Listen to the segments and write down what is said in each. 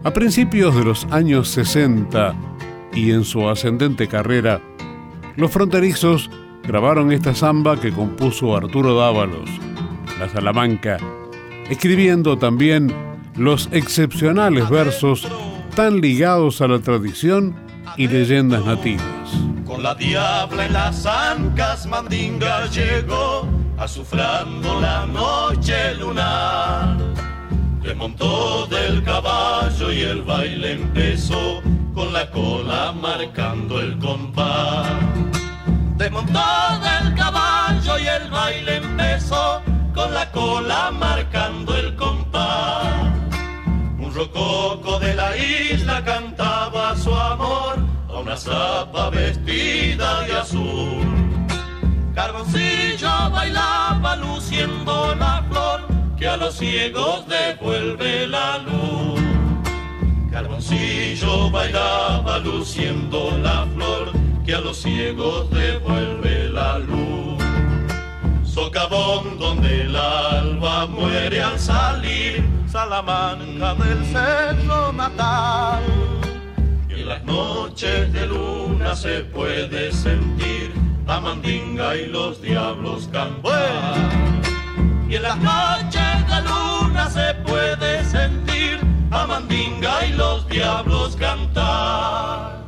A principios de los años 60 y en su ascendente carrera, los Fronterizos grabaron esta samba que compuso Arturo Dávalos, La Salamanca, escribiendo también los excepcionales versos tan ligados a la tradición y leyendas nativas. Con la diabla en las ancas, Mandinga llegó, azufrando la noche lunar. Desmontó del caballo y el baile empezó, con la cola marcando el compás. Desmontó del caballo y el baile empezó, con la cola marcando el compás. Un rococo de la isla cantaba su amor a una zapa vestida de azul. Carboncillo bailaba luciendo la flor que a los ciegos devuelve la luz. Carboncillo bailaba luciendo la flor que a los ciegos devuelve la luz. Socavón donde el alba muere al salir, Salamanca del cerro natal. Y en las noches de luna se puede sentir a Mandinga y los diablos cantar. Y en las noches de luna se puede sentir a Mandinga y los diablos cantar.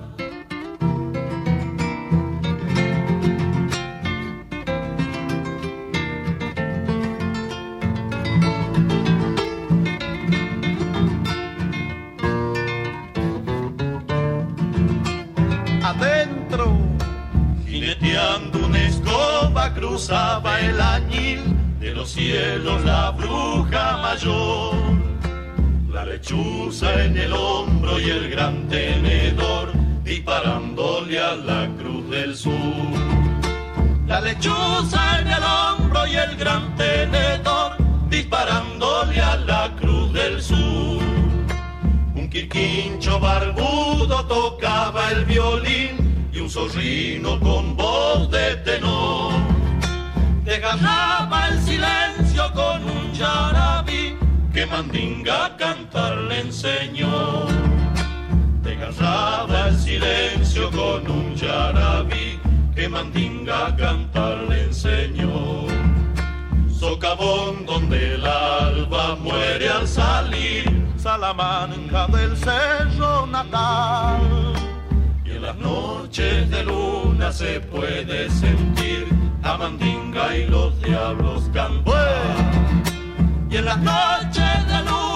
Adentro, jineteando una escoba, cruzaba el añil de los cielos la bruja mayor. La lechuza en el hombro y el gran tenedor, disparándole a la cruz del sur. La lechuza en el hombro y el gran tenedor, disparándole a la cruz del sur. Un quirquincho barbudo tocaba el violín y un zorrino con voz de tenor desgarraba el silencio con un yarabí que Mandinga cantar le enseñó. Desgarraba el silencio con un yarabí que Mandinga cantar le enseñó. Socavón donde el alba muere al salir, Salamanca del cerro natal. Y en las noches de luna se puede sentir a Mandinga y los diablos cantar. Y en las noches de luna